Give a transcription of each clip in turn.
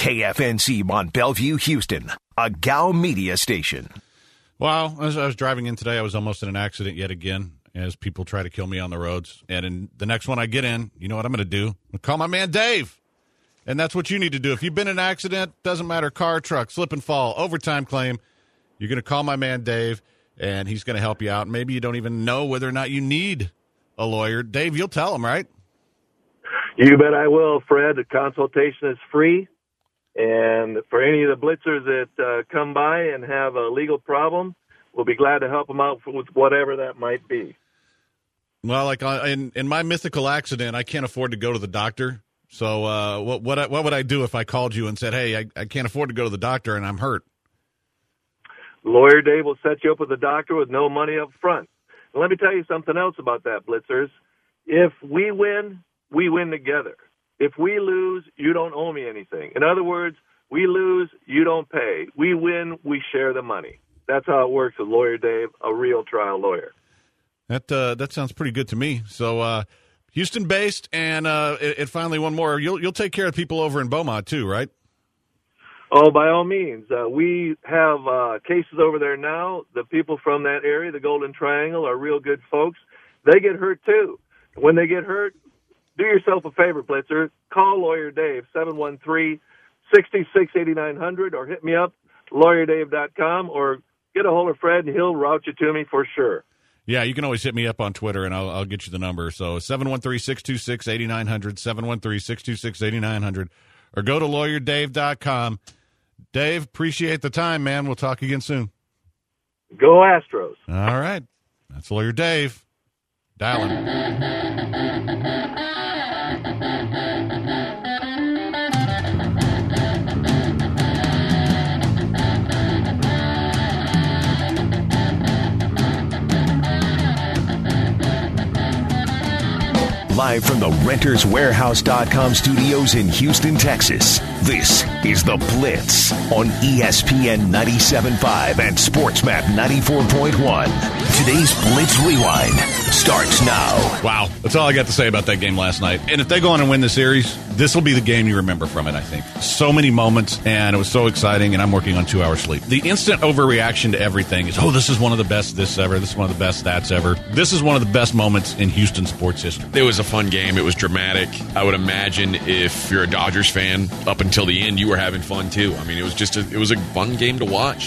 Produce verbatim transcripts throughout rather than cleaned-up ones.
K F N C Mont Bellevue, Houston, a G A O media station. Well, as I was driving in today, I was almost in an accident yet again as people try to kill me on the roads. And in the next one I get in, you know what I'm going to do? I'm going to call my man Dave. And that's what you need to do. If you've been in an accident, doesn't matter, car, truck, slip and fall, overtime claim, you're going to call my man Dave, and he's going to help you out. Maybe you don't even know whether or not you need a lawyer. Dave, you'll tell him, right? You bet I will, Fred. The consultation is free. And for any of the blitzers that uh, come by and have a legal problem, we'll be glad to help them out with whatever that might be. Well, like uh, in, in my mythical accident, I can't afford to go to the doctor. So uh, what what what would I do if I called you and said, hey, I, I can't afford to go to the doctor and I'm hurt? Lawyer Dave will set you up with a doctor with no money up front. And let me tell you something else about that, blitzers. If we win, we win together. If we lose, you don't owe me anything. In other words, we lose, you don't pay. We win, we share the money. That's how it works with Lawyer Dave, a real trial lawyer. That uh, that sounds pretty good to me. So uh, Houston-based, and uh, it, it finally one more. You'll you'll take care of people over in Beaumont too, right? Oh, by all means. Uh, we have uh, cases over there now. The people from that area, the Golden Triangle, are real good folks. They get hurt too. When they get hurt, do yourself a favor, Blitzer. Call Lawyer Dave, seven one three, six six, eight nine zero zero, or hit me up, lawyer dave dot com, or get a hold of Fred, and he'll route you to me for sure. Yeah, you can always hit me up on Twitter, and I'll, I'll get you the number. So seven one three, six two six, eight nine zero zero, seven one three, six two six, eight nine zero zero, or go to lawyer dave dot com. Dave, appreciate the time, man. We'll talk again soon. Go Astros. All right. That's Lawyer Dave. Dialing. Live from the Renters Warehouse dot com studios in Houston, Texas, this is The Blitz on E S P N ninety-seven point five and SportsMap ninety-four point one. Today's Blitz Rewind starts now. Wow, that's all I got to say about that game last night. And if they go on and win the series, this will be the game you remember from it, I think. So many moments, and it was so exciting, and I'm working on two hours sleep. The instant overreaction to everything is, oh, this is one of the best this ever, this is one of the best that's ever. This is one of the best moments in Houston sports history. It was a fun game. It was dramatic. I would imagine if you're a Dodgers fan, up until the end, you were having fun too. I mean, it was just a, it was a fun game to watch.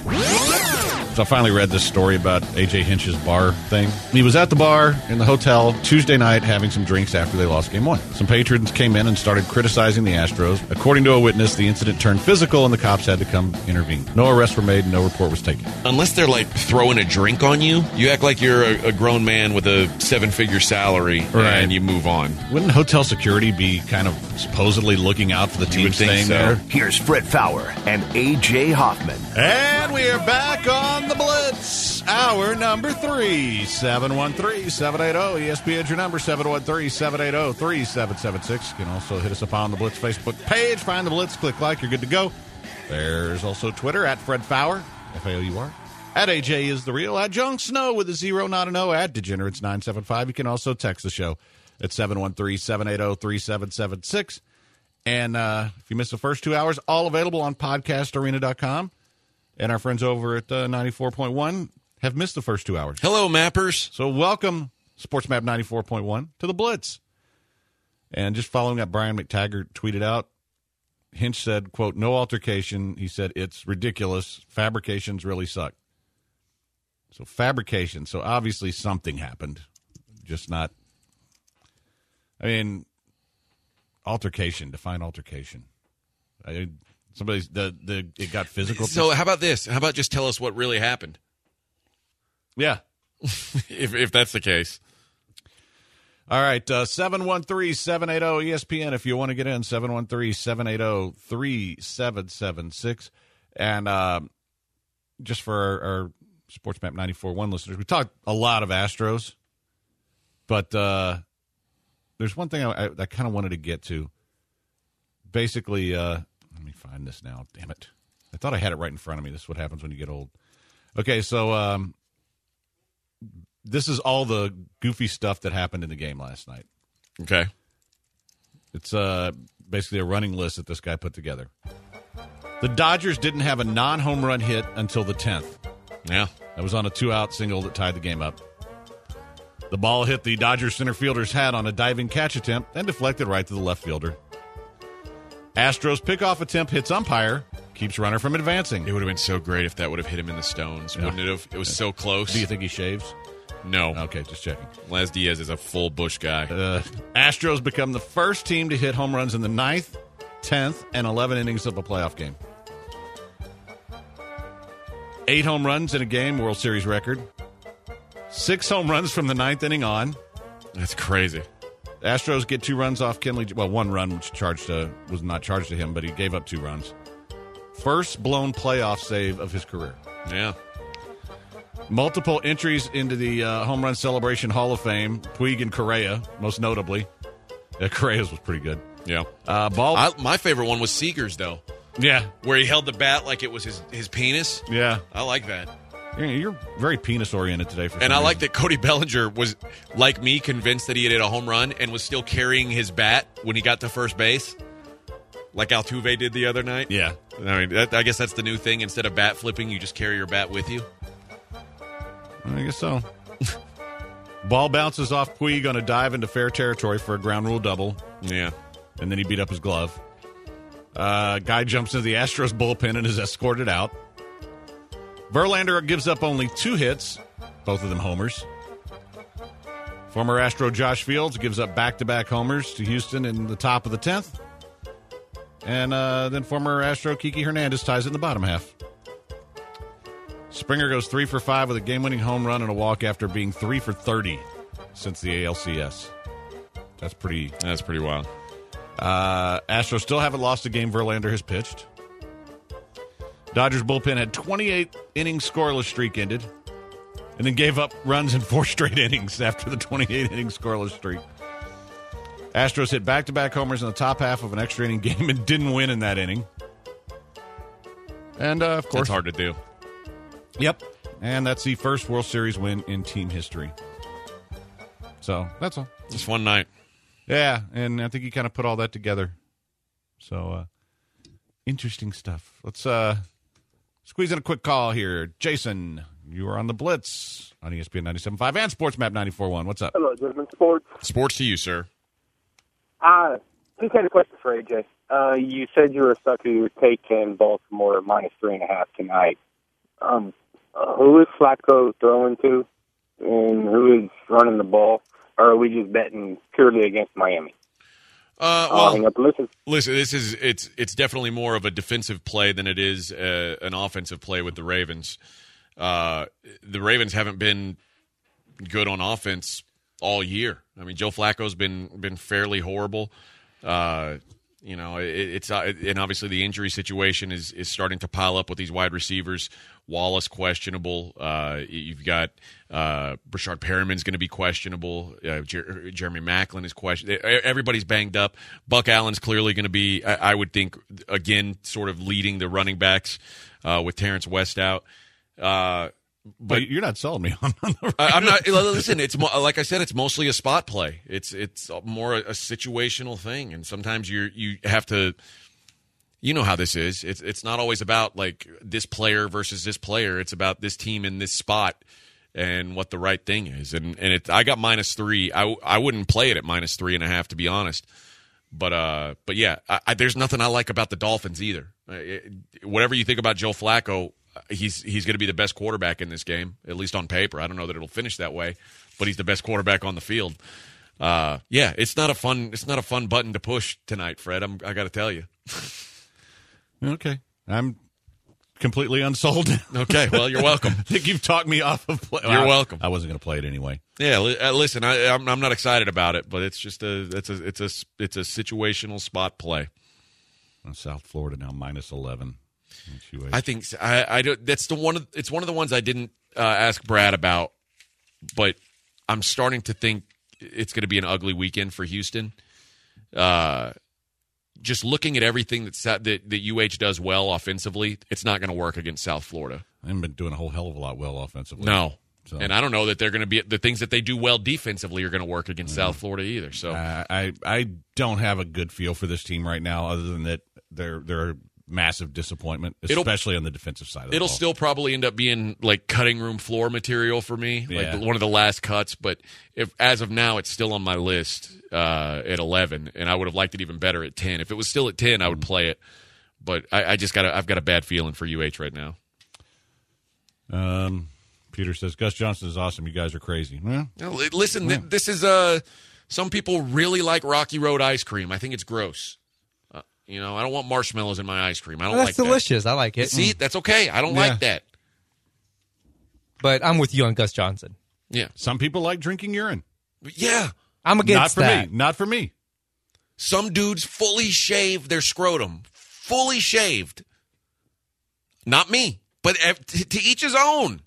So I finally read this story about A J Hinch's bar thing. He was at the bar in the hotel Tuesday night having some drinks after they lost game one. Some patrons came in and started criticizing the Astros. According to a witness, the incident turned physical and the cops had to come intervene. No arrests were made and no report was taken. Unless they're like throwing a drink on you, you act like you're a, a grown man with a seven-figure salary, right, and you move on. Wouldn't hotel security be kind of supposedly looking out for the team staying so. there? Here's Fred Faour and A J Hoffman. And we are back on the Blitz, hour number three. seven one three, seven eight zero, E S P N, your number, seven one three, seven eight zero, three seven seven six. You can also hit us up on the Blitz Facebook page. Find the Blitz, click like, you're good to go. There's also Twitter, at Fred Faour, F A O U R. At A J is the real, at Jon Snow with a zero, not an O, at Degenerates nine seven five. You can also text the show at seven one three, seven eight zero, three seven seven six. And uh, if you missed the first two hours, all available on podcast arena dot com. And our friends over at uh, ninety-four point one have missed the first two hours. Hello, Mappers. So welcome, SportsMap ninety-four point one, to the Blitz. And just following up, Brian McTaggart tweeted out, Hinch said, quote, no altercation. He said, it's ridiculous. Fabrications really suck. So fabrication. So obviously something happened. Just not, I mean, altercation. Define altercation. I Somebody's the the it got physical. So how about this? How about just tell us what really happened? Yeah, if if that's the case. All right, uh, seven one three, seven eight zero, E S P N if you want to get in, seven one three, seven eight zero, three seven seven six. And uh, just for our, our SportsMap ninety-four point one listeners, we talked a lot of Astros, but uh, there's one thing I, I, I kind of wanted to get to. Basically, uh, let me find this now. Damn it. I thought I had it right in front of me. This is what happens when you get old. Okay, so um, this is all the goofy stuff that happened in the game last night. Okay. It's uh, basically a running list that this guy put together. The Dodgers didn't have a non-home run hit until the tenth. Yeah. That was on a two-out single that tied the game up. The ball hit the Dodgers center fielder's hat on a diving catch attempt and deflected right to the left fielder. Astros pickoff attempt hits umpire, keeps runner from advancing. It would have been so great if that would have hit him in the stones, yeah. wouldn't it have? It was so close. Do you think he shaves? No. Okay, just checking. Les Diaz is a full Bush guy. Uh, Astros become the first team to hit home runs in the ninth, tenth, and eleven innings of a playoff game. Eight home runs in a game, World Series record. Six home runs from the ninth inning on. That's crazy. Astros get two runs off Kenley. Well, one run, which charged to, was not charged to him, but he gave up two runs. First blown playoff save of his career. Yeah. Multiple entries into the uh, Home Run Celebration Hall of Fame. Puig and Correa, most notably. Uh, Correa's was pretty good. Yeah. Uh, ball. I, my favorite one was Seager's, though. Yeah. Where he held the bat like it was his, his penis. Yeah. I like that. You're, you're very penis-oriented today. For and I reason. like that Cody Bellinger was, like me, convinced that he had hit a home run and was still carrying his bat when he got to first base. Like Altuve did the other night. Yeah. I mean, that, I guess that's the new thing. Instead of bat flipping, you just carry your bat with you. I guess so. Ball bounces off Puig on a dive into fair territory for a ground rule double. Yeah. And then he beat up his glove. Uh, guy jumps into the Astros bullpen and is escorted out. Verlander gives up only two hits, both of them homers. Former Astro Josh Fields gives up back-to-back homers to Houston in the top of the tenth. And uh, then former Astro Kiki Hernandez ties it in the bottom half. Springer goes three for five with a game-winning home run and a walk after being three for thirty since the A L C S. That's pretty. That's pretty wild. Uh, Astros still haven't lost a game Verlander has pitched. Dodgers bullpen had twenty-eight innings scoreless streak ended, and then gave up runs in four straight innings after the twenty-eight inning scoreless streak. Astros hit back-to-back homers in the top half of an extra inning game and didn't win in that inning. And uh, of course, that's hard to do. Yep, and that's the first World Series win in team history. So that's all. Just one night. Yeah, and I think he kind of put all that together. So, uh, interesting stuff. Let's uh, squeeze in a quick call here. Jason, you are on the Blitz on E S P N ninety-seven point five and SportsMap ninety-four point one. What's up? Hello, gentlemen. Sports. Sports to you, sir. Uh, just had a question for A J. Uh, you said you were stuck to taking Baltimore minus three and a half tonight. Um, uh, who is Flacco throwing to, and who is running the ball? Or are we just betting purely against Miami? Uh, well, uh, listen. listen, this is it's it's definitely more of a defensive play than it is uh, an offensive play with the Ravens. Uh, the Ravens haven't been good on offense all year. I mean, Joe Flacco's been been fairly horrible. Uh, you know, it, it's uh, and obviously the injury situation is is starting to pile up with these wide receivers. Wallace questionable. Uh, you've got uh, Brashard Perriman's going to be questionable. Uh, Jer- Jeremy Maclin is questionable. Everybody's banged up. Buck Allen's clearly going to be, I-, I would think, again, sort of leading the running backs uh, with Terrence West out. Uh, but you're not selling me on, on the I, I'm not. Listen, it's mo- like I said, it's mostly a spot play. It's it's more a, a situational thing, and sometimes you you have to. You know how this is. It's it's not always about like this player versus this player. It's about this team in this spot and what the right thing is. And and it, I got minus three. I, I wouldn't play it at minus three and a half to be honest. But uh, but yeah, I, I, there's nothing I like about the Dolphins either. It, whatever you think about Joe Flacco, he's he's going to be the best quarterback in this game, at least on paper. I don't know that it'll finish that way, but he's the best quarterback on the field. Uh, yeah, it's not a fun it's not a fun button to push tonight, Fred. I'm, I got to tell you. Okay. I'm completely unsold. Okay, well, you're welcome. I think you've talked me off of play. You're well, welcome. I wasn't going to play it anyway. Yeah, li- uh, listen, I, I'm, I'm not excited about it, but it's just a it's a it's a it's a situational spot play. South Florida now minus eleven. I think I I don't, that's the one. Of, it's one of the ones I didn't uh, ask Brad about, but I'm starting to think it's going to be an ugly weekend for Houston. Uh. Just looking at everything that, that that U H does well offensively, it's not going to work against South Florida. They haven't been doing a whole hell of a lot well offensively. No. So. And I don't know that they're going to be – the things that they do well defensively are going to work against mm-hmm. South Florida either. So uh, I I don't have a good feel for this team right now other than that they're they're massive disappointment, It'll- especially on the defensive side of the It'll ball. still probably end up being like cutting room floor material for me, Yeah. like one of the last cuts. But if as of now, it's still on my list uh, at eleven, and I would have liked it even better at ten. If it was still at ten, I would play it. But I, I just got I've got a bad feeling for U H right now. Um, Peter says, Gus Johnson is awesome. You guys are crazy. Well, Now, li- listen, th- this is uh, some people really like Rocky Road ice cream. I think it's gross. Uh, you know, I don't want marshmallows in my ice cream. I don't Well, like that's delicious. I like that. it. See, that's okay. I don't Yeah. like that. But I'm with you on Gus Johnson. Yeah, some people like drinking urine. yeah. I'm Not against for that. me. Not for me. Some dudes fully shave their scrotum, fully shaved. Not me, but ev- to, to each his own.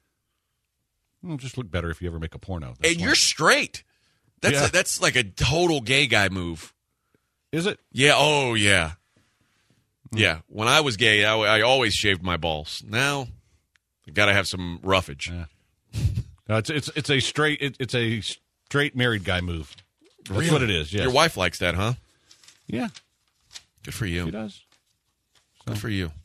It'll just look better if you ever make a porno. That's And why. you're straight. That's Yeah. a, that's like a total gay guy move. Is it? Yeah. Oh yeah. Yeah. When I was gay, I, I always shaved my balls. Now, you got to have some roughage. Yeah. No, it's it's it's a straight it, it's a straight married guy move. That's Really? what it is. Yes. Your wife likes that, huh? Yeah, Good for she you. does. Good for you.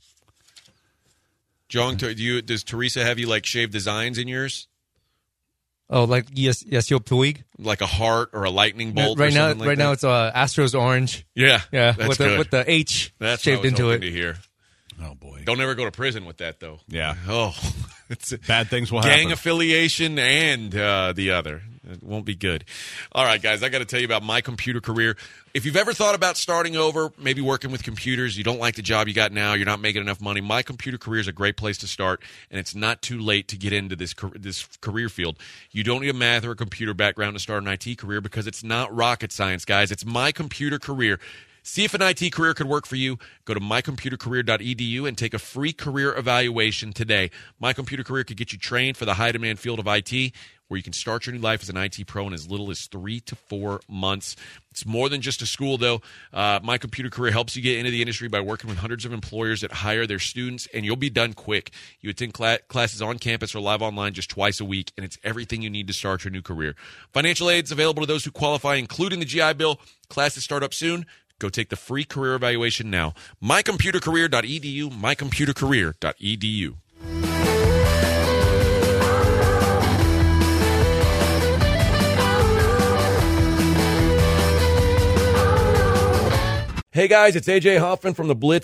John, do you does Teresa have you like shaved designs in yours, Oh, like yes, yes, yo Puig. like a heart or a lightning bolt? Right or now, something like right that? now it's uh, Astros orange. Yeah, Yeah, that's with the good. with the H That's shaved what I was into hoping it. to hear. Oh boy. Don't ever go to prison with that, though. Yeah. Oh, it's Bad things will gang happen. affiliation and uh, the other. It won't be good. All right, guys, I got to tell you about my computer career. If you've ever thought about starting over, maybe working with computers, you don't like the job you got now, you're not making enough money, My Computer Career is a great place to start, and it's not too late to get into this car- this career field. You don't need a math or a computer background to start an I T career because it's not rocket science, guys. It's My Computer Career. See if an I T career could work for you. Go to my computer career dot e d u and take a free career evaluation today. My Computer Career could get you trained for the high-demand field of I T, where you can start your new life as an I T pro in as little as three to four months. It's more than just a school, though. Uh, My Computer Career helps you get into the industry by working with hundreds of employers that hire their students, and you'll be done quick. You attend cla- classes on campus or live online just twice a week, and it's everything you need to start your new career. Financial aid is available to those who qualify, including the G I Bill. Classes start up soon. Go take the free career evaluation now. my computer career dot e d u, my computer career dot e d u. Hey guys, it's A J Hoffman from the Blitz.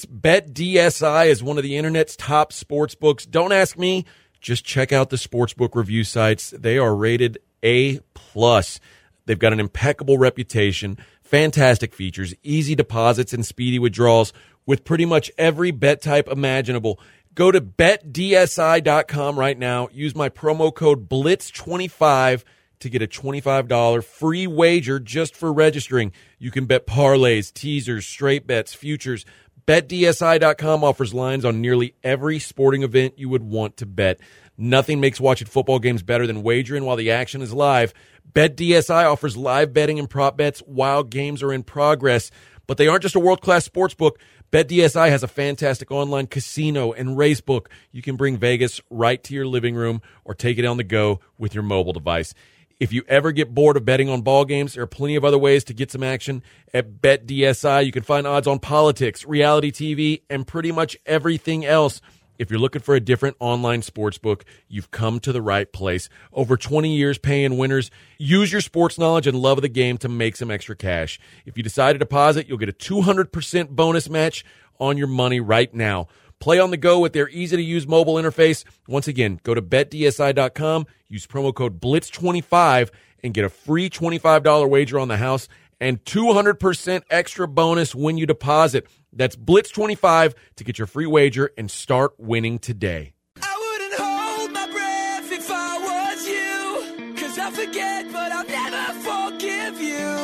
BetDSI is one of the internet's top sports books. Don't ask me, just check out the sportsbook review sites. They are rated A plus. They've got an impeccable reputation, fantastic features, easy deposits, and speedy withdrawals with pretty much every bet type imaginable. Go to bet D S I dot com right now. Use my promo code blitz twenty-five to get a twenty-five dollars free wager just for registering. You can bet parlays, teasers, straight bets, futures. bet D S I dot com offers lines on nearly every sporting event you would want to bet. Nothing makes watching football games better than wagering while the action is live. BetDSI offers live betting and prop bets while games are in progress. But they aren't just a world-class sportsbook. BetDSI has a fantastic online casino and racebook. You can bring Vegas right to your living room or take it on the go with your mobile device. If you ever get bored of betting on ball games, there are plenty of other ways to get some action. At BetDSI, you can find odds on politics, reality T V, and pretty much everything else. If you're looking for a different online sportsbook, you've come to the right place. Over twenty years paying winners. Use your sports knowledge and love of the game to make some extra cash. If you decide to deposit, you'll get a two hundred percent bonus match on your money right now. Play on the go with their easy-to-use mobile interface. Once again, go to bet D S I dot com, use promo code blitz twenty-five, and get a free twenty-five dollars wager on the house and two hundred percent extra bonus when you deposit. That's blitz twenty-five to get your free wager and start winning today. I wouldn't hold my breath if I was you, 'cause I'll forget, but I'll never forgive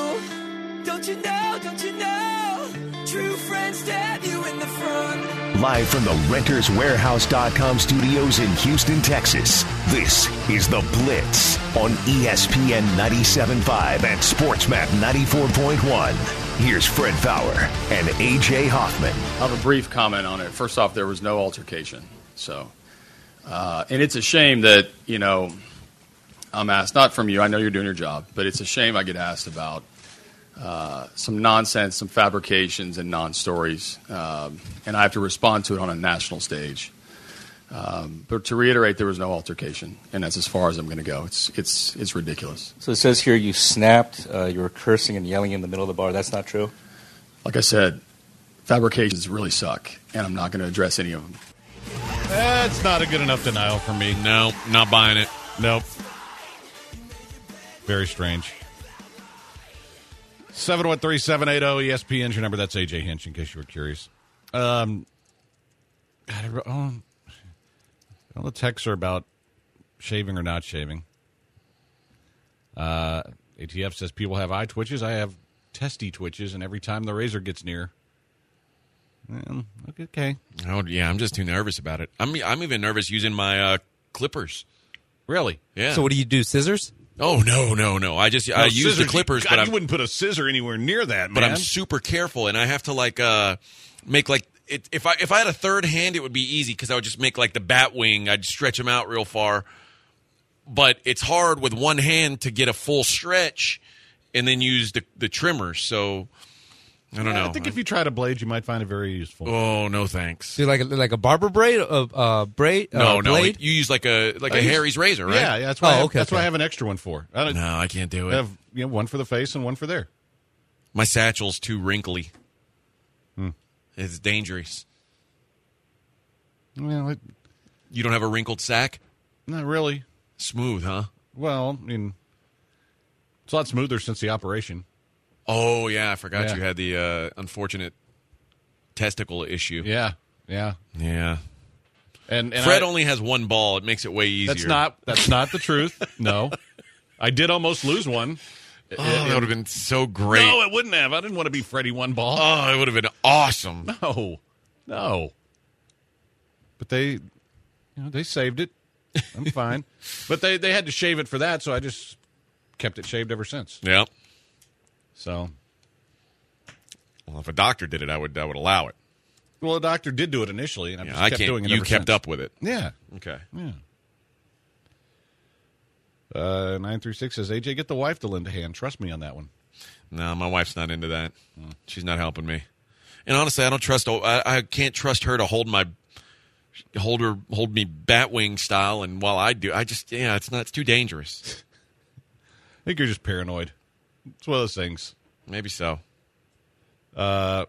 you. Don't you know, don't you know, true friends stab you in the front. Live from the renters warehouse dot com studios in Houston, Texas, this is The Blitz on E S P N ninety-seven point five and SportsMap ninety-four point one. Here's Fred Fowler and A J Hoffman. I'll have a brief comment on it. First off, there was no altercation. So, uh, and it's a shame that, you know, I'm asked, not from you, I know you're doing your job, but it's a shame I get asked about uh, some nonsense, some fabrications, and non-stories, um, and I have to respond to it on a national stage. Um, but to reiterate, there was no altercation, and that's as far as I'm going to go. It's it's it's ridiculous. So it says here you snapped, uh, you were cursing and yelling in the middle of the bar. That's not true? Like I said, fabrications really suck, and I'm not going to address any of them. That's not a good enough denial for me. No, not buying it. Nope. Very strange. seven one three, seven eight zero, E S P N is your number. That's A J Hinch, in case you were curious. Um, God, I wrote- oh, all the texts are about shaving or not shaving. Uh, A T F says people have eye twitches. I have testy twitches, and every time the razor gets near. Well, okay. Oh yeah, I'm just too nervous about it. I'm I'm even nervous using my uh, clippers. Really? Yeah. So what do you do? Scissors? Oh no, no, no! I just I No, use the scissors, clippers, God, but you I'm, wouldn't put a scissor anywhere near that, but man. I'm super careful, and I have to like uh, make like it, if I if I had a third hand, it would be easy because I would just make like the bat wing. I'd stretch them out real far, but it's hard with one hand to get a full stretch, and then use the the trimmers. So I don't Yeah, know. I think if you tried a blade, you might find it very useful. Oh no, thanks. Do you like a, like a barber braid? Uh, uh, braid? No, uh, no, blade? you use like a like I a use- Harry's razor, right? Yeah, yeah, that's why. Oh, I have, okay, that's okay. why I have an extra one for. I don't No, I can't do I it. have you know, one for the face and one for there. My satchel's too wrinkly. Hmm. It's dangerous. Well, it, You don't have a wrinkled sack? not really. Smooth, huh? Well, I mean, it's a lot smoother since the operation. Oh, yeah. I forgot Yeah. you had the uh, unfortunate testicle issue. Yeah, yeah. Yeah. And, and Fred I- only has one ball. It makes it way easier. That's not. That's not the truth. No, I did almost lose one. Oh, that would have been so great. No, it wouldn't have. I didn't want to be Freddie one ball. Oh, it would have been awesome. No, no. But they, you know, they saved it. I'm fine. But they, they had to shave it for that, so I just kept it shaved ever since. Yeah. So, Well, if a doctor did it, I would I would allow it. well, the doctor did do it initially, and I Yeah, just I kept can't. doing it. You ever kept since. up with it. Yeah, Okay. yeah. Uh, nine three six says A J, get the wife to lend a hand. Trust me on that one. No, my wife's not into that. She's not helping me. And honestly, I don't trust. I, I can't trust her to hold my hold her hold me batwing style. And while I do, I just yeah, it's not. It's too dangerous. I think you're just paranoid. It's one of those things. Maybe so. Uh,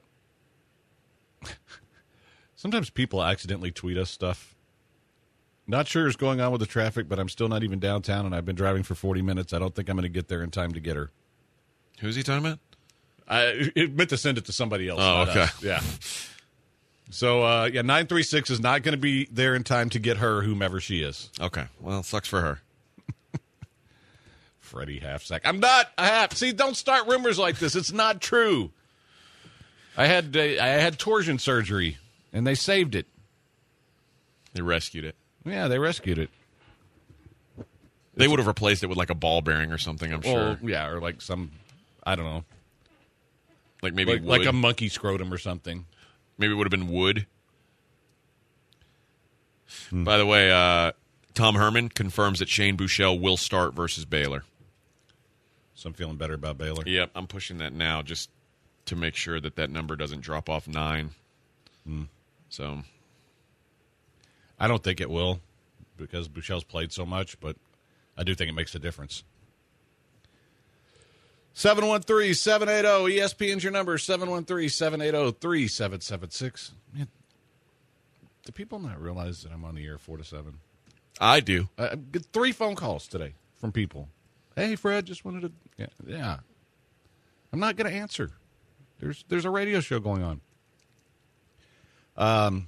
sometimes people accidentally tweet us stuff. Not sure what's going on with the traffic, but I'm still not even downtown, and I've been driving for forty minutes. I don't think I'm going to get there in time to get her. Who's he talking about? I it meant to send it to somebody else. Oh, not okay. us. Yeah. So, uh, yeah, nine three six is not going to be there in time to get her, whomever she is. Okay. Well, sucks for her. Freddie Halfsack. I'm not a half. See, don't start rumors like this. It's not true. I had uh, I had torsion surgery, and they saved it. They rescued it. Yeah, they rescued it. They would have replaced it with like a ball bearing or something. I'm Well, sure. yeah, or like some, I don't know, Like maybe like, wood. like a monkey scrotum or something. Maybe it would have been wood. By the way, uh, Tom Herman confirms that Shane Buechele will start versus Baylor. So I'm feeling better about Baylor. Yep, I'm pushing that now just to make sure that that number doesn't drop off nine. So I don't think it will because Buechele's played so much, but I do think it makes a difference. seven one three, seven eight zero, E S P N's your number, seven one three, seven eight zero, three seven seven six. Man, do people not realize that I'm on the air four to seven? I do. I I get three phone calls today from people. Hey, Fred, just wanted to... Yeah, yeah. I'm not going to answer. There's there's a radio show going on. Um,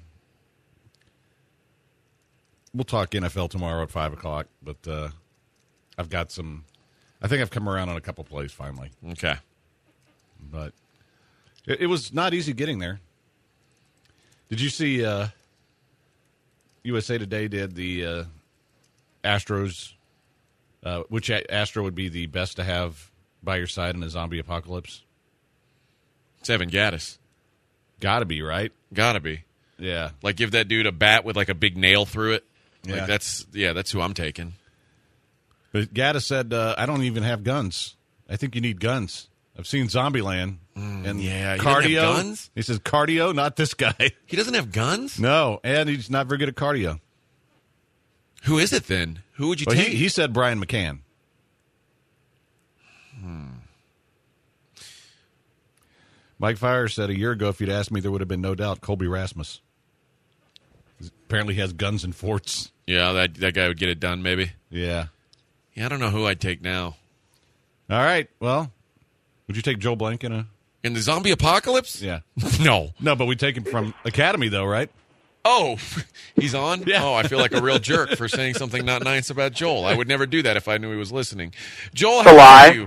We'll talk N F L tomorrow at five o'clock, but uh, I've got some... I think I've come around on a couple plays finally. Okay. But it, it was not easy getting there. Did you see uh, U S A Today did the uh, Astros... Uh, which Astro would be the best to have by your side in a zombie apocalypse? It's Evan Gaddis. Gotta be, right? Gotta be. Yeah. Like give that dude a bat with like a big nail through it. Yeah. Like that's yeah, that's who I'm taking. But Gaddis said, uh, I don't even have guns. I think you need guns. I've seen Zombieland. Mm, and yeah, he doesn't cardio. have guns? He says cardio, not this guy. He doesn't have guns? No, and he's not very good at cardio. Who is it then? Who would you well, take? He, he said Brian McCann. Hmm. Mike Fire said a year ago, if you'd asked me, there would have been no doubt Colby Rasmus. Apparently he has guns and forts. Yeah, that that guy would get it done, maybe. Yeah. Yeah, I don't know who I'd take now. All right. Well, would you take Joe Blank in a... In the zombie apocalypse? Yeah. No. No, but we take him from Academy, though, right? Oh, he's on? Yeah. Oh, I feel like a real jerk for saying something not nice about Joel. I would never do that if I knew he was listening. Joel, how lie. are you?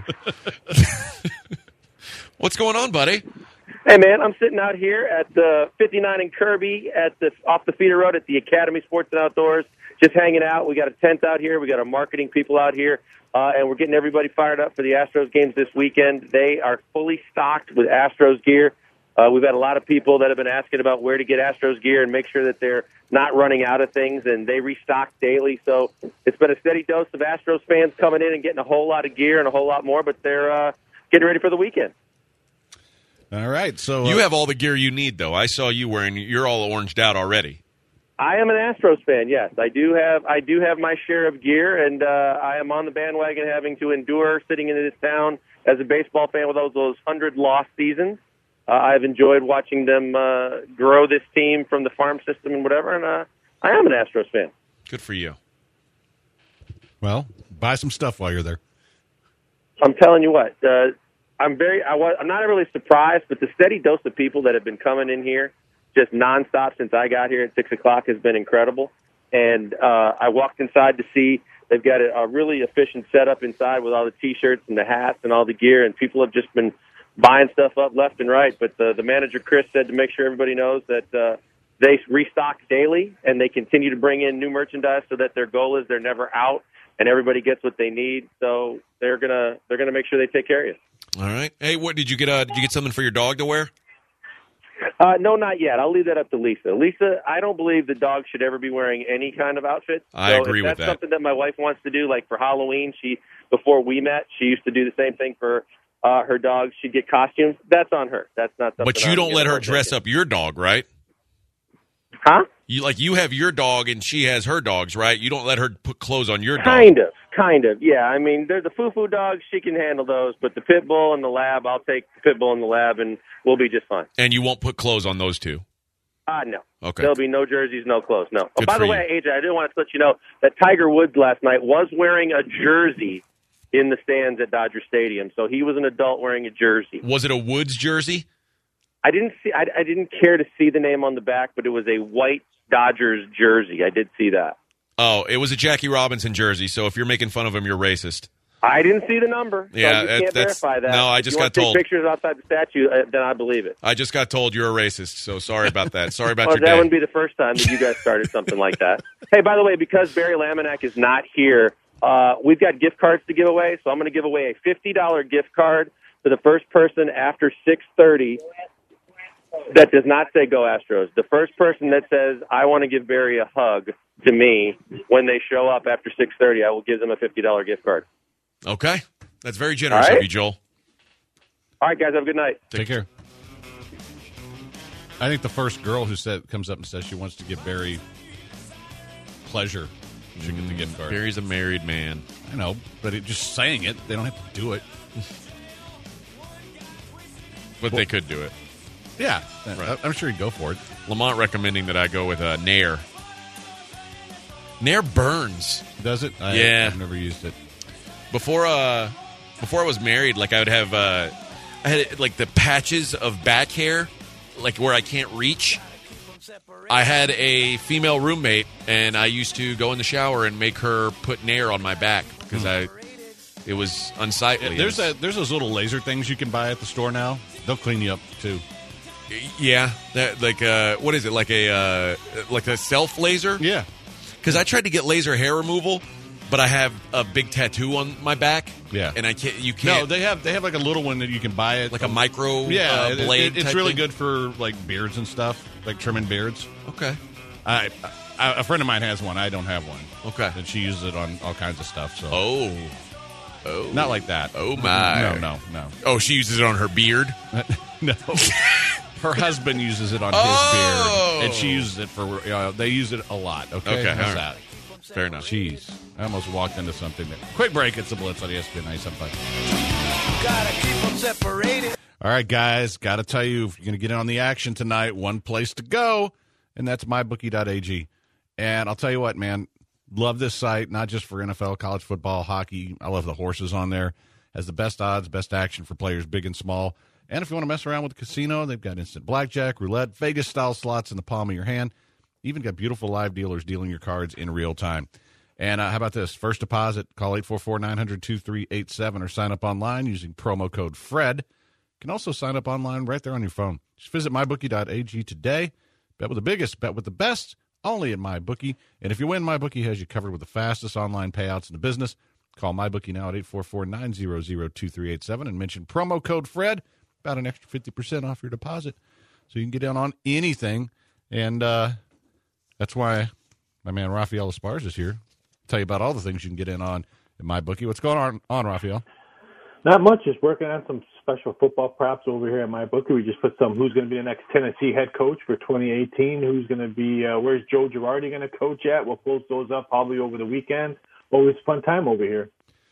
What's going on, buddy? Hey, man, I'm sitting out here at the fifty-nine in Kirby at the off the feeder road at the Academy Sports and Outdoors, just hanging out. We got a tent out here. We got our marketing people out here, uh, and we're getting everybody fired up for the Astros games this weekend. They are fully stocked with Astros gear. Uh, we've had a lot of people that have been asking about where to get Astros gear and make sure that they're not running out of things, and they restock daily. So it's been a steady dose of Astros fans coming in and getting a whole lot of gear and a whole lot more, but they're uh, getting ready for the weekend. All right. So uh, You have all the gear you need, though. I saw you wearing, you're all oranged out already. I am an Astros fan, yes. I do have I do have my share of gear, and uh, I am on the bandwagon having to endure sitting in this town as a baseball fan with those, those one hundred lost seasons. Uh, I've enjoyed watching them uh, grow this team from the farm system and whatever, and uh, I am an Astros fan. Good for you. Well, buy some stuff while you're there. I'm telling you what, uh, I'm very I was, I'm not really surprised, but the steady dose of people that have been coming in here just nonstop since I got here at six o'clock has been incredible. And uh, I walked inside to see they've got a, a really efficient setup inside with all the T-shirts and the hats and all the gear, and people have just been buying stuff up left and right. But the, the manager, Chris, said to make sure everybody knows that uh, they restock daily and they continue to bring in new merchandise so that their goal is they're never out and everybody gets what they need. So they're gonna they're gonna make sure they take care of you. All right. Hey, what did you get? Uh, did you get something for your dog to wear? Uh, no, not yet. I'll leave that up to Lisa. Lisa, I don't believe the dog should ever be wearing any kind of outfit. I so agree if with that's that. something that my wife wants to do, like for Halloween, she before we met, she used to do the same thing for uh, her dogs. She'd get costumes. That's on her. That's not something. But you I'm don't gonna let her partake dress in. up your dog, right? Huh? You like you have your dog and she has her dogs, right? You don't let her put clothes on your dog. Kind of, kind of. Yeah, I mean, they're the foo-foo dogs. She can handle those. But the pit bull and the lab, I'll take the pit bull and the lab, and we'll be just fine. And you won't put clothes on those two. Ah, uh, no. Okay. There'll be no jerseys, no clothes, no. Oh, Good by for the you. way, A J, I did want to let you know that Tiger Woods last night was wearing a jersey in the stands at Dodger Stadium. So he was an adult wearing a jersey. Was it a Woods jersey? I didn't see. I, I didn't care to see the name on the back, but it was a white Dodgers jersey. I did see that. Oh, it was a Jackie Robinson jersey. So if you're making fun of him, you're racist. I didn't see the number. So Yeah, you that- can't that's- verify that. no, I If just you want got to told. Take pictures outside the statue, uh, then I believe it. I just got told you're a racist, so sorry about that. Sorry about Well, your that day. wouldn't be the first time that you guys started something like that. Hey, by the way, because Barry Laminack is not here, uh, we've got gift cards to give away. So I'm going to give away a fifty dollars gift card to the first person after six thirty that does not say Go Astros. The first person that says, I want to give Barry a hug to me when they show up after six thirty, I will give them a fifty dollars gift card. Okay. That's very generous All right. of you, Joel. All right, guys, have a good night. Take care. I think the first girl who said comes up and says she wants to give Barry pleasure should get the gift card. Barry's a married man. I know, but it, just saying it, they don't have to do it. But they could do it. Yeah, Right. I'm sure he'd go for it. Lamont recommending that I go with uh, Nair. Nair burns. Does it? I, Yeah. I've never used it. Before uh, before I was married, like I would have, uh, I had like the patches of back hair, like where I can't reach. I had a female roommate, and I used to go in the shower and make her put Nair on my back because I, it was unsightly. Yeah, there's a, there's those little laser things you can buy at the store now. They'll clean you up too. Yeah, that like uh, what is it? Like a uh, like a self laser? Yeah, because I tried to get laser hair removal, but I have a big tattoo on my back. Yeah, and I can't. You No, can't. they have they have like a little one that you can buy it like a micro yeah uh, it- blade. It, it's type really thing? good for like beards and stuff, like trimming beards. Okay. I, I a friend of mine has one. I don't have one. Okay. And she uses it on all kinds of stuff. So Oh, Oh. Not like that. Oh, my. No, no, no. Oh, she uses it on her beard? No. Her husband uses it on Oh. his beard, and she uses it for, uh, they use it a lot, okay? Okay, How's all right. that? Fair enough. Jeez. I almost walked into something there. Quick break. It's the Blitz on E S P N ninety-seven point five. Gotta keep them separated. All right, guys. Got to tell you, if you're going to get in on the action tonight, one place to go, and that's my bookie dot a g. And I'll tell you what, man, love this site, not just for N F L, college football, hockey. I love the horses on there. Has the best odds, best action for players big and small. And if you want to mess around with the casino, they've got instant blackjack, roulette, Vegas-style slots in the palm of your hand. Even got beautiful live dealers dealing your cards in real time. And uh, how about this? First deposit, call eight four four, nine hundred, two three eight seven or sign up online using promo code FRED. You can also sign up online right there on your phone. Just visit my bookie dot a g today. Bet with the biggest, bet with the best, only at MyBookie. And if you win, MyBookie has you covered with the fastest online payouts in the business. Call MyBookie now at eight four four, nine hundred, two three eight seven and mention promo code FRED. About an extra fifty percent off your deposit. So you can get in on anything. And uh, that's why my man Rafael Esparza is here. Tell you about all the things you can get in on in MyBookie. What's going on, on Rafael? Not much. Just working on some special football props over here at MyBookie. We just put some who's going to be the next Tennessee head coach for twenty eighteen, who's going to be, uh, where's Joe Girardi going to coach at. We'll post those up probably over the weekend. Always a fun time over here.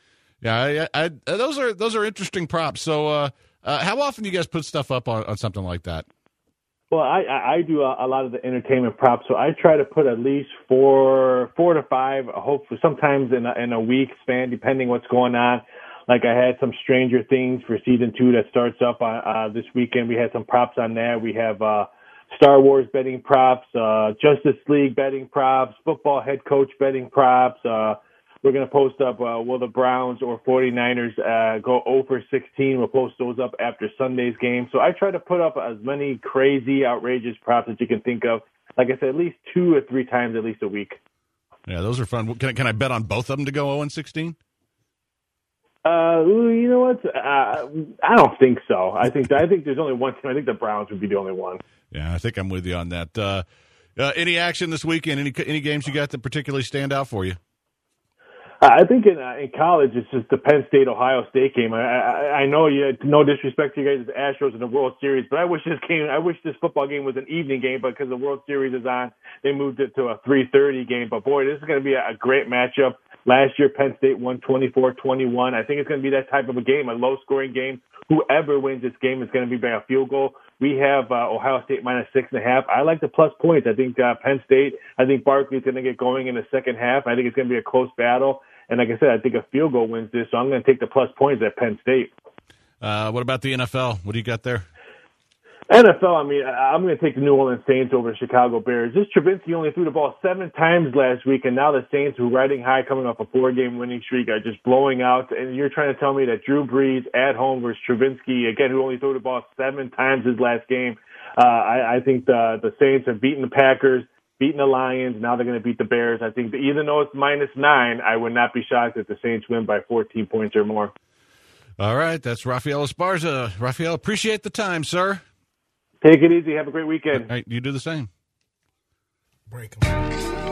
Yeah, I, I, those are those are interesting props. So uh, uh, how often do you guys put stuff up on, on something like that? Well, I, I do a, a lot of the entertainment props, so I try to put at least four, four to five, hopefully sometimes in a, in a week span, depending what's going on. Like I had some Stranger Things for season two that starts up on, uh, this weekend. We had some props on there. We have uh, Star Wars betting props, uh, Justice League betting props, football head coach betting props. Uh, we're going to post up, uh, will the Browns or 49ers uh, go oh for sixteen? We'll post those up after Sunday's game. So I try to put up as many crazy, outrageous props that you can think of. Like I said, at least two or three times at least a week. Yeah, those are fun. Can I, can I bet on both of them to go oh and sixteen? Uh, you know what? Uh, I don't think so. I think I think there's only one team. I think the Browns would be the only one. Yeah, I think I'm with you on that. Uh, uh, any action this weekend? Any any games you got that particularly stand out for you? I think in uh, in college, it's just the Penn State Ohio State game. I I, I know you. No disrespect to you guys, the Astros in the World Series, but I wish this game. I wish this football game was an evening game, but because the World Series is on, they moved it to a three thirty game. But boy, this is going to be a, a great matchup. Last year, Penn State won twenty-four twenty-one. I think it's going to be that type of a game, a low-scoring game. Whoever wins this game is going to be by a field goal. We have uh, Ohio State minus six and a half. I like the plus points. I think uh, Penn State, I think Barkley's going to get going in the second half. I think it's going to be a close battle. And like I said, I think a field goal wins this, so I'm going to take the plus points at Penn State. Uh, what about the N F L? What do you got there? N F L, I mean, I'm going to take the New Orleans Saints over the Chicago Bears. This Trubisky only threw the ball seven times last week, and now the Saints, who are riding high coming off a four-game winning streak, are just blowing out. And you're trying to tell me that Drew Brees at home versus Trubisky, again, who only threw the ball seven times his last game. Uh, I, I think the, the Saints have beaten the Packers, beaten the Lions. Now they're going to beat the Bears. I think that even though it's minus nine, I would not be shocked if the Saints win by fourteen points or more. All right, that's Rafael Esparza. Rafael, appreciate the time, sir. Take it easy. Have a great weekend. All right, you do the same. Break 'em.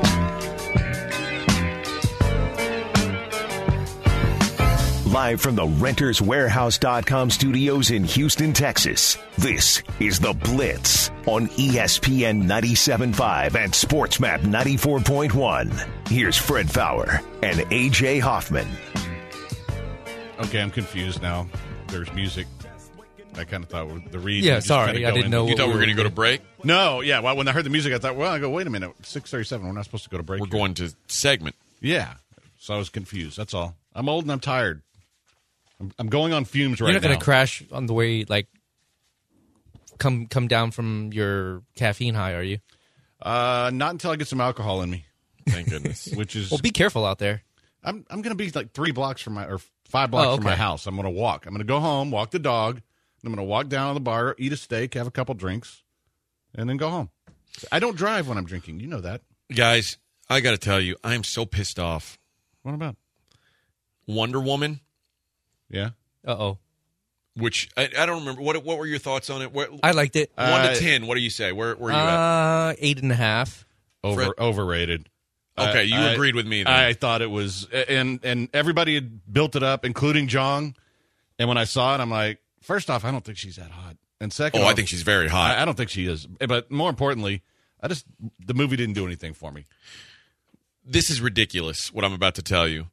Live from the Renters Warehouse dot com studios in Houston, Texas, this is The Blitz on E S P N ninety-seven point five and SportsMap ninety-four point one. Here's Fred Fowler and A J Hoffman. Okay, I'm confused now. There's music. I kind of thought the read. Yeah, sorry, I didn't know. You thought we were going to go to break? No, yeah. Well, when I heard the music, I thought, well, I go, wait a minute, six thirty-seven. We're not supposed to go to break. We're here. going to segment. Yeah, so I was confused. That's all. I'm old and I'm tired. I'm, I'm going on fumes right now. You're not going to crash on the way, like, come come down from your caffeine high, are you? Uh, not until I get some alcohol in me. Thank goodness. Which is well, be careful out there. I'm I'm going to be like three blocks from my or five blocks Oh, okay. from my house. I'm going to walk. I'm going to go home, walk the dog. I'm going to walk down to the bar, eat a steak, have a couple drinks, and then go home. I don't drive when I'm drinking. You know that. Guys, I got to tell you, I am so pissed off. What about? Wonder Woman. Yeah. Uh-oh. Which, I, I don't remember. What What were your thoughts on it? Where, I liked it. One Uh, to ten, what do you say? Where, where are you uh, at? Eight and a half. Over Fred? Overrated. Okay, I- you I- agreed with me then. I thought it was, and and everybody had built it up, including Jong. And when I saw it, I'm like, first off, I don't think she's that hot, and second, Oh, off, I think she's very hot. I, I don't think she is, but more importantly, I just the movie didn't do anything for me. This is ridiculous, what I'm about to tell you.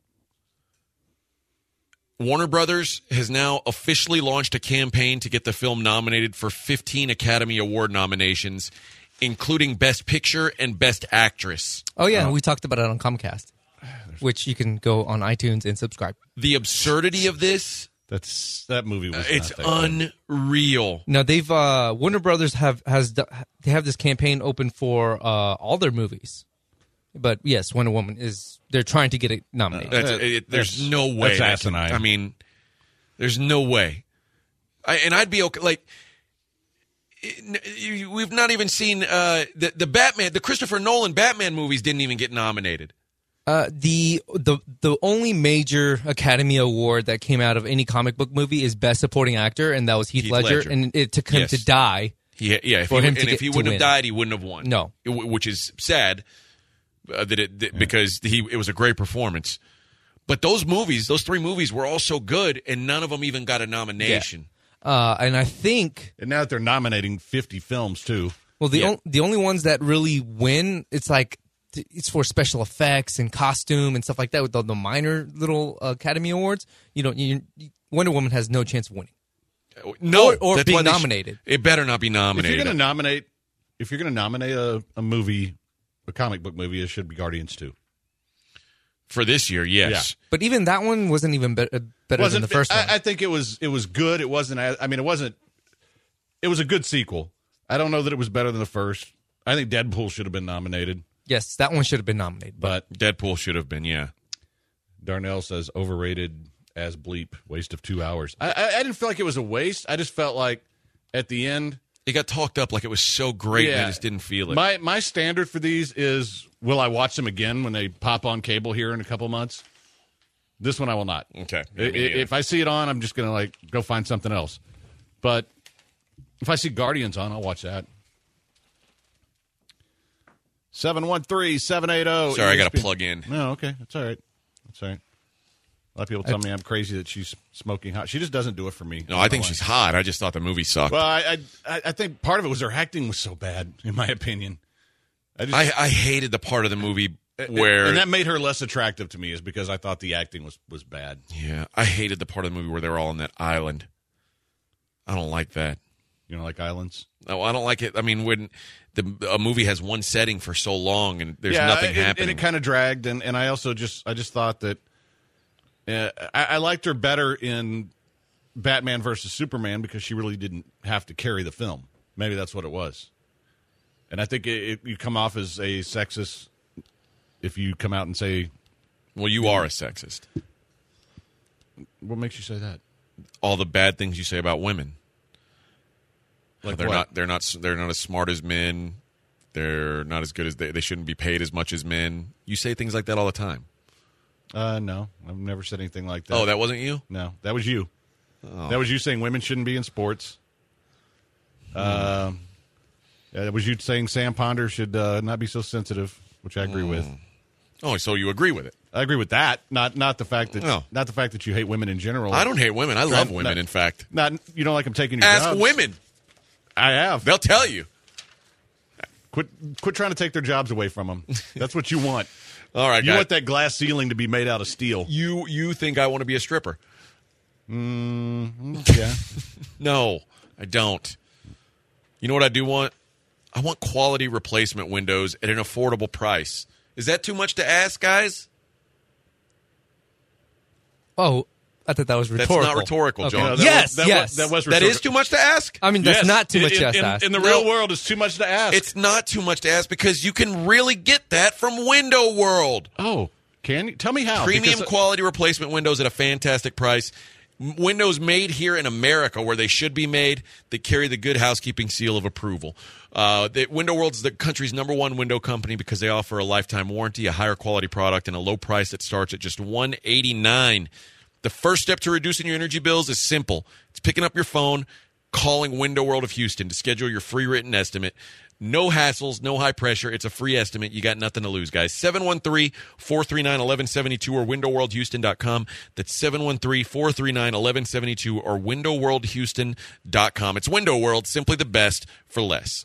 Warner Brothers has now officially launched a campaign to get the film nominated for fifteen Academy Award nominations, including Best Picture and Best Actress. Oh, yeah. We talked about it on Comcast, which you can go on iTunes and subscribe. The absurdity of this, That's that movie was. it's not that good. unreal. Now they've uh, Warner Brothers have has d- they have this campaign open for uh, all their movies, but yes, Wonder Woman is they're trying to get it nominated. That's, Uh, it, there's that's- no way. that's that can- asinine. I mean, there's no way. I, and I'd be okay. Like, it- you- we've not even seen uh, the the Batman, the Christopher Nolan Batman movies didn't even get nominated. Uh, the the the only major Academy Award that came out of any comic book movie is Best Supporting Actor, and that was Heath, Heath Ledger, Ledger. and it took him Yes. to die. He, yeah, if For he, him to and get- if he to wouldn't win. have died, he wouldn't have won. No. It- which is sad uh, that it that, because he it was a great performance. But those movies, those three movies, were all so good, and none of them even got a nomination. Uh, and I think And now that they're nominating fifty films too. well the Yeah. on, the only ones that really win, it's like th- it's for special effects and costume and stuff like that with the, the minor little Academy Awards. You don't. You, you, Wonder Woman has no chance of winning. No, Or- or that's being why they sh- nominated. it better not be If nominated. you're going to nominate, if you're going to nominate a, a movie, a comic book movie, it should be Guardians two. For this year, yes. But even that one wasn't even be- uh, better than the first one. I, I think it was. It was good. It wasn't. I mean, it wasn't. It was a good sequel. I don't know that it was better than the first. I think Deadpool should have been nominated, yes, that one should have been nominated. But but Deadpool should have been, yeah. Darnell says overrated as bleep. Waste of two hours. I, I, I didn't feel like it was a waste. I just felt like at the end, It got talked up like it was so great, and I just didn't feel it. My my standard for these is: will I watch them again when they pop on cable here in a couple months? This one I will not. Okay. I- I- if I see it on, I'm just gonna like go find something else. But if I see Guardians on, I'll watch that. seven one three, seven eight zero. Sorry, I got to plug in. No, okay. That's all right. That's all right. A lot of people tell me I'm crazy that she's smoking hot. She just doesn't do it for me. No, I think she's hot. I just thought the movie sucked. Well, I, I I think part of it was her acting was so bad, in my opinion. I just, I, I hated the part of the movie where and that made her less attractive to me, is because I thought the acting was, was bad. yeah, I hated the part of the movie where they were all on that island. I don't like that. You know, like islands. No, I don't like it. I mean, when the a movie has one setting for so long and there's yeah, nothing and, happening, and it kind of dragged. And, and I also just I just thought that uh, I, I liked her better in Batman versus Superman because she really didn't have to carry the film. Maybe that's what it was. And I think it, it, you come off as a sexist if you come out and say, well, you are a sexist. what makes you say that? All the bad things you say about women. Like they're what? not. They're not. They're not as smart as men. They're not as good as they. They shouldn't be paid as much as men. You say things like that all the time. Uh, no, I've never said anything like that. Oh, that wasn't you? No, that was you. Oh. That was you saying women shouldn't be in sports. Um, yeah, that was you saying Sam Ponder should uh, not be so sensitive, which I agree with. Oh, so you agree with it? I agree with that. Not not the fact that No. not the fact that you hate women in general. I don't hate women. I love women. Not- In fact, Not you don't like them taking your ask jobs. women. I have. They'll tell you. Quit quit trying to take their jobs away from them. That's what you want. All right, You guys. want that glass ceiling to be made out of steel. You you think I want to be a stripper? Mm, yeah. No, I don't. You know what I do want? I want quality replacement windows at an affordable price. Is that too much to ask, guys? oh, I thought that was That's rhetorical. not rhetorical, Okay. John. No, that yes, was, that yes. Was, that was That is rhetorical. too much to ask? I mean, that's Yes. not too much in, to in, ask. in the No. real world, it's too much to ask. It's not too much to ask because you can really get that from Window World. oh, can you tell me how? Premium Because- quality replacement windows at a fantastic price. M- Windows made here in America, where they should be made, that carry the good housekeeping seal of approval. Uh, the, Window World is the country's number one window company because they offer a lifetime warranty, a higher quality product, and a low price that starts at just one hundred eighty-nine dollars. The first step to reducing your energy bills is simple. It's picking up your phone, calling Window World of Houston to schedule your free written estimate. No hassles, no high pressure. It's a free estimate. You got nothing to lose, guys. seven one three, four three nine, one one seven two or window world houston dot com. That's seven one three, four three nine, one one seven two or window world houston dot com. It's Window World, simply the best for less.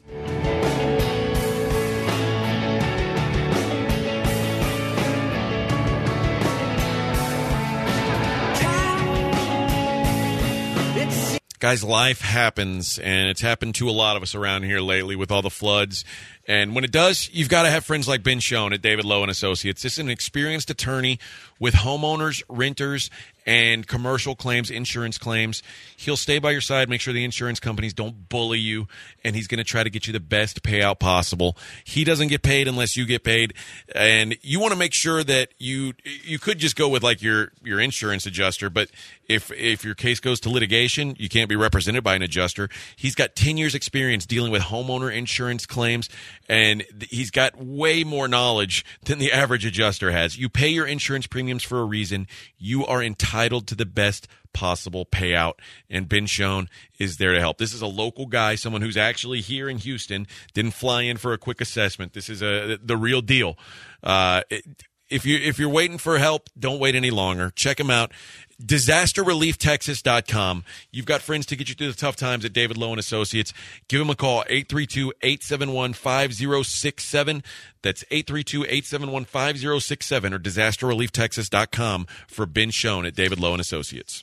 Guys, life happens, and it's happened to a lot of us around here lately with all the floods. And when it does, you've got to have friends like Ben Schoen at David Lowe and Associates. This is an experienced attorney with homeowners, renters, and commercial claims, insurance claims. He'll stay by your side, make sure the insurance companies don't bully you, and he's going to try to get you the best payout possible. He doesn't get paid unless you get paid, and you want to make sure that you you could just go with like your your insurance adjuster, but if if your case goes to litigation, you can't be represented by an adjuster. He's got ten years experience dealing with homeowner insurance claims, and he's got way more knowledge than the average adjuster has. You pay your insurance premiums for a reason. You are entitled to the best possible payout, and Ben Schoen is there to help. This is a local guy, someone who's actually here in Houston, didn't fly in for a quick assessment. This is a the real deal. Uh, if you if you're waiting for help, don't wait any longer. Check him out. disaster relief texas dot com. You've got friends to get you through the tough times at David Lowe and Associates. Give him a call, eight three two, eight seven one, five zero six seven. That's eight three two, eight seven one, five zero six seven or disaster relief texas dot com for Ben Schoen at David Lowe and Associates.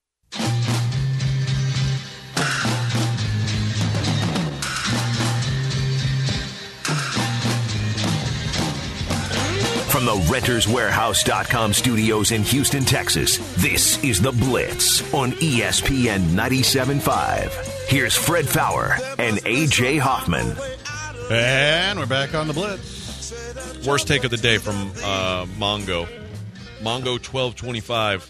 From the renters warehouse dot com studios in Houston, Texas, this is The Blitz on E S P N ninety-seven point five. Here's Fred Fowler and A J Hoffman. And we're back on The Blitz. Worst take of the day from uh, Mongo. Mongo twelve twenty-five.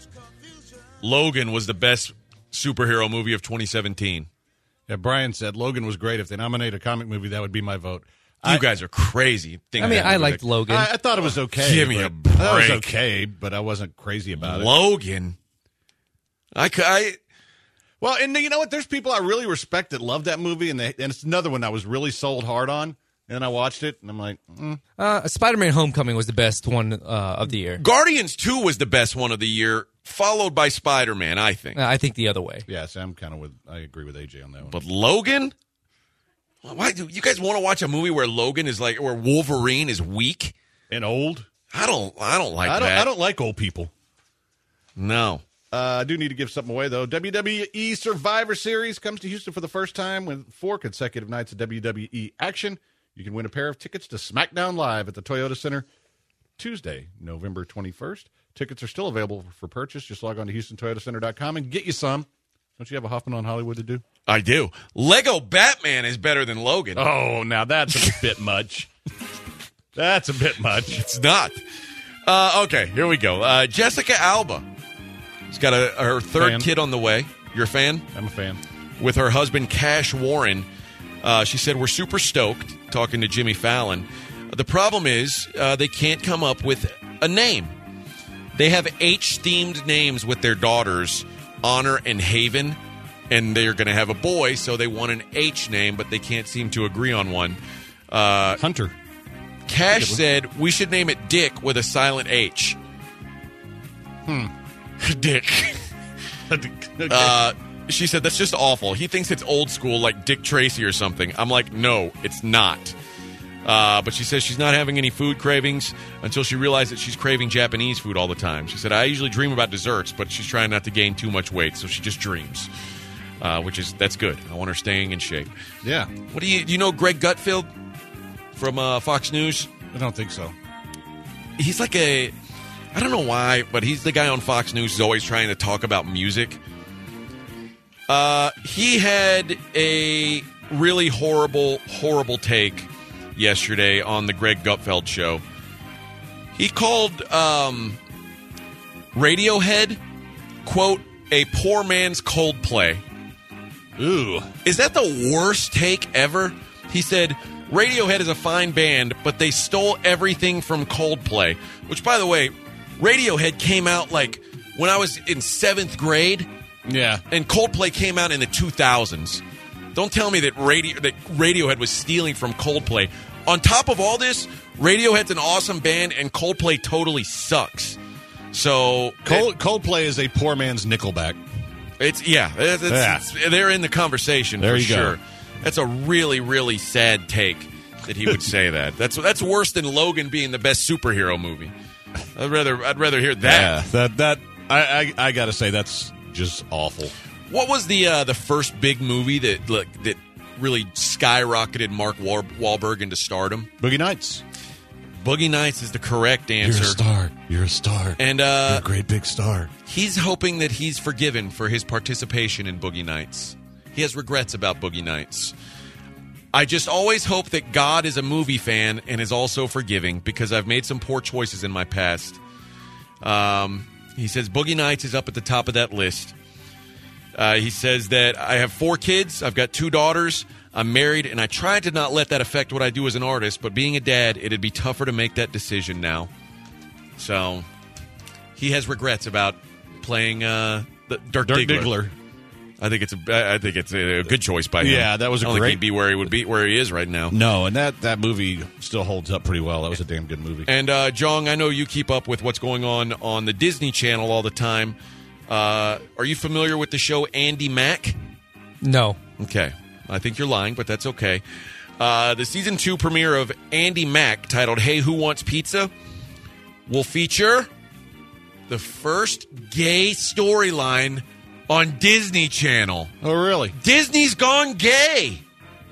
Logan was the best superhero movie of twenty seventeen. Yeah, Brian said Logan was great. If they nominate a comic movie, that would be my vote. You I, guys are crazy. I mean, I liked Logan. I, I thought it was okay. Give me a but- I thought it was break. okay, but I wasn't crazy about it. Logan. I, c- I Well, and you know what? There's people I really respect that love that movie, and, they, and it's another one I was really sold hard on. And I watched it, and I'm like, mm. Uh, Spider-Man Homecoming was the best one uh, of the year. Guardians two was the best one of the year, followed by Spider-Man, I think. Uh, I think the other way. Yes, I'm kind of with. I agree with A J on that one. But Logan? Why do you guys want to watch a movie where Logan is like, where Wolverine is weak and old? I don't. I don't like I don't. that. I don't like old people. No. Uh, I do need to give something away though. W W E Survivor Series comes to Houston for the first time with four consecutive nights of W W E action. You can win a pair of tickets to SmackDown Live at the Toyota Center Tuesday, November twenty-first. Tickets are still available for purchase. Just log on to houston toyota center dot com and get you some. Don't you have a Hoffman on Hollywood to do? I do. Lego Batman is better than Logan. Oh, now that's a bit much. That's a bit much. It's not. Uh, okay, here we go. Uh, Jessica Alba. She's got a, her third Fan. kid on the way. You're a fan? I'm a fan. With her husband, Cash Warren. Uh, she said, we're super stoked, talking to Jimmy Fallon. The problem is uh, they can't come up with a name. They have H-themed names with their daughters, Honor and Haven, and they're going to have a boy, so they want an H name, but they can't seem to agree on one. Uh, Hunter. Cash said, we should name it Dick with a silent H. Hmm. Dick. Okay. Uh, she said, that's just awful. He thinks it's old school, like Dick Tracy or something. I'm like, no, it's not. Uh, but she says she's not having any food cravings until she realized that she's craving Japanese food all the time. She said, I usually dream about desserts, but she's trying not to gain too much weight, so she just dreams, uh, which is, that's good. I want her staying in shape. Yeah. What do you, do you know Greg Gutfeld from uh, Fox News? I don't think so. He's like a, I don't know why, but he's the guy on Fox News who's always trying to talk about music. Uh, he had a really horrible, horrible take yesterday on the Greg Gutfeld show. He called um, Radiohead, quote, a poor man's Coldplay. Ooh. Is that the worst take ever? He said, Radiohead is a fine band, but they stole everything from Coldplay. Which, by the way, Radiohead came out like when I was in seventh grade. Yeah. And Coldplay came out in the two thousands. Don't tell me that radio that Radiohead was stealing from Coldplay. On top of all this, Radiohead's an awesome band, and Coldplay totally sucks. So Cold, it, Coldplay is a poor man's Nickelback. It's yeah, it's, it's, yeah. It's, they're in the conversation there for you sure. Go. That's a really, really sad take that he would say that. That's that's worse than Logan being the best superhero movie. I'd rather I'd rather hear that. Yeah, that that I I, I got to say that's just awful. What was the uh, the first big movie that look, that really skyrocketed Mark Wahl- Wahlberg into stardom? Boogie Nights. Boogie Nights is the correct answer. You're a star. You're a star. And uh, You're a great big star. He's hoping that he's forgiven for his participation in Boogie Nights. He has regrets about Boogie Nights. I just always hope that God is a movie fan and is also forgiving because I've made some poor choices in my past. Um, he says Boogie Nights is up at the top of that list. Uh, he says that I have four kids. I've got two daughters. I'm married, and I tried to not let that affect what I do as an artist, but being a dad, it'd be tougher to make that decision now. So he has regrets about playing uh, the Dirk, Dirk Diggler. Diggler. I think it's a I think it's a good choice by him. Yeah, that was a I don't great. think he'd be where he would be where he is right now. No, and that, that movie still holds up pretty well. That was a damn good movie. And uh, Jong, I know you keep up with what's going on on the Disney Channel all the time. Uh, are you familiar with the show Andy Mack? No. Okay. I think you're lying, but that's okay. Uh, the season two premiere of Andy Mack, titled Hey, Who Wants Pizza?, will feature the first gay storyline on Disney Channel. Oh, really? Disney's gone gay.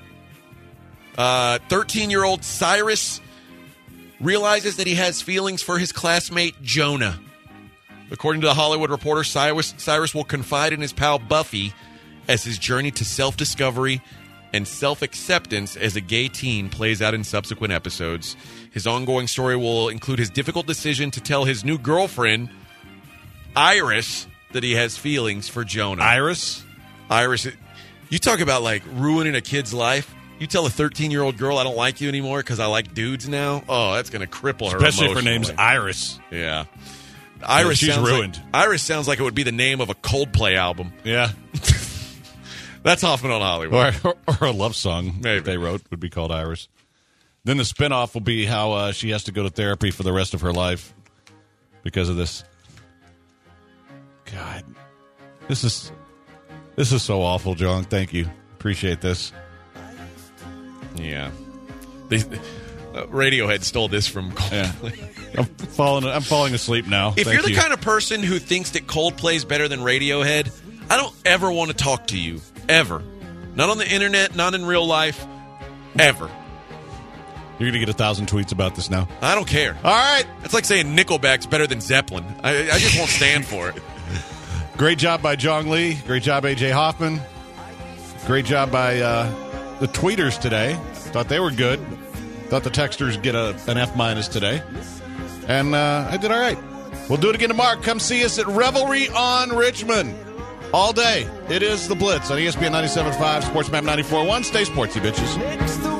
Uh, thirteen-year-old Cyrus realizes that he has feelings for his classmate Jonah. According to The Hollywood Reporter, Cyrus, Cyrus will confide in his pal Buffy as his journey to self-discovery and self-acceptance as a gay teen plays out in subsequent episodes. His ongoing story will include his difficult decision to tell his new girlfriend, Iris, that he has feelings for Jonah. Iris? Iris. You talk about, like, ruining a kid's life. You tell a thirteen-year-old girl I don't like you anymore because I like dudes now. Oh, that's going to cripple her Especially if her emotionally. name's Iris. Yeah. Iris yeah, she's sounds ruined. Like, Iris sounds like it would be the name of a Coldplay album. Yeah. That's Hoffman on Hollywood. Or, or a love song Maybe. they wrote would be called Iris. Then the spinoff will be how uh, she has to go to therapy for the rest of her life because of this. God. This is this is so awful, John. Thank you. Appreciate this. Yeah. They, uh, Radiohead stole this from Coldplay. Yeah. I'm falling I'm falling asleep now. If Thank you're the you. kind of person who thinks that Coldplay's better than Radiohead, I don't ever want to talk to you. Ever. Not on the internet, not in real life. Ever. You're going to get a thousand tweets about this now. I don't care. All right. It's like saying Nickelback's better than Zeppelin. I, I just won't stand for it. Great job by Jong Lee. Great job, A J Hoffman. Great job by uh, the tweeters today. Thought they were good. Thought the texters get a, an F minus today. And uh, I did all right. We'll do it again tomorrow. Come see us at Revelry on Richmond. All day. It is The Blitz on E S P N ninety-seven point five, Sports Map ninety-four point one. Stay sportsy, bitches.